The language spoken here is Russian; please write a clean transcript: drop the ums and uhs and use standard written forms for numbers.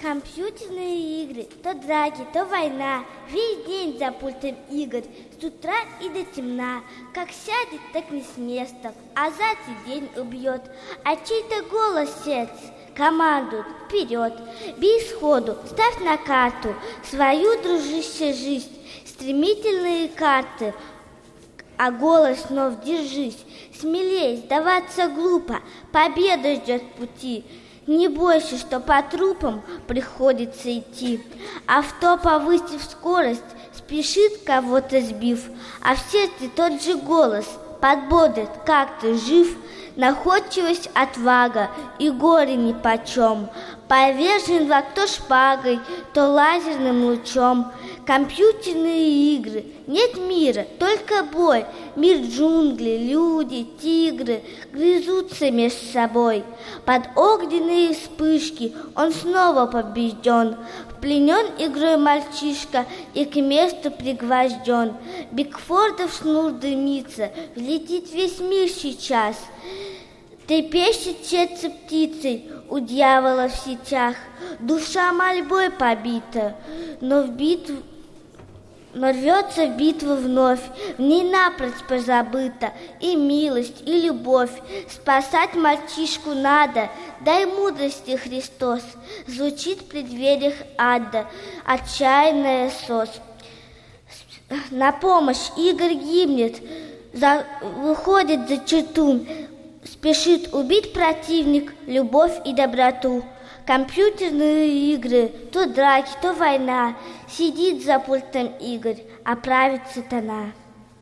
Компьютерные игры, то драки, то война. Весь день за пультом игр, с утра и до темна. Как сядет, так не с места, а за день убьет. А чей-то голос сердце командует: вперед, бей сходу, ставь на карту свою, дружище, жизнь. Стремительные карты, а голос снов: держись, смелей, сдаваться глупо, победа ждет пути. Не бойся, что по трупам приходится идти. Авто, повысив скорость, спешит, кого-то сбив, а в сердце тот же голос подбодрит: как ты жив? Находчивость, отвага и горе нипочем. Повержен враг то шпагой, то лазерным лучом. Компьютерные игры, нет мира, только бой. Мир джунглей, люди, тигры грызутся между собой. Под огненные вспышки он снова побежден. Пленен игрой мальчишка и к месту пригвожден. Бигфордов шнур дымится, взлетит весь мир сейчас. Трепещет сердце птицей у дьявола в сетях. Душа мольбой побита, но рвется в битву вновь. В ней напрочь позабыта и милость, и любовь. Спасать мальчишку надо, дай мудрости, Христос. Звучит в преддвериях ада отчаянная сос. На помощь Игорь гибнет, выходит за черту. Спешит убить противник любовь и доброту. Компьютерные игры, то драки, то война. Сидит за пультом Игорь, а правит сатана.